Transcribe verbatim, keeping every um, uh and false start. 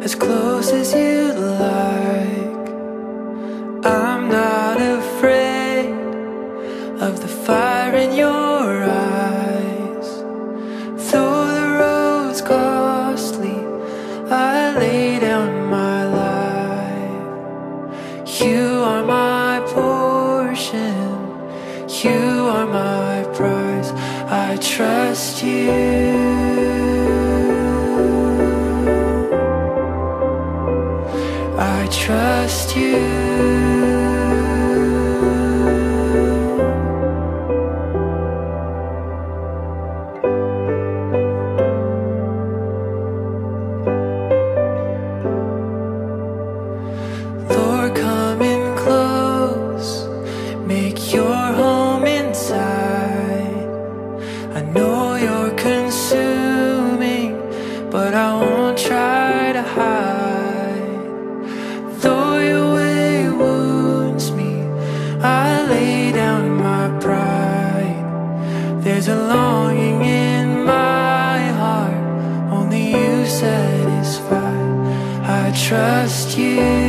as close as you'd like. I'm not afraid of the fire in your eyes. Though the road's costly, I lay down my life. You are my portion, you are my prize. I trust you, I trust you. Lord, come in close, make your home inside. I know you're consuming, but I won't try to hide. Though your way wounds me, I lay down my pride. There's a longing in my heart, only you satisfy. I trust you,